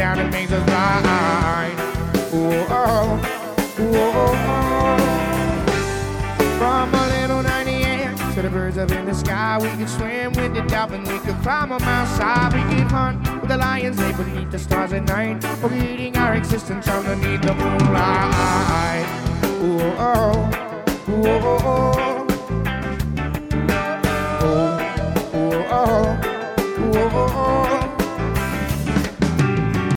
down and makes us ride. Oh, oh, oh, oh. From a little 98 to the birds up in the sky, we could swim with the dolphins, we could climb a mountainside, we could hunt with the lions, lay beneath the stars at night, forgetting our existence underneath the moonlight. Oh, oh, oh, oh, oh.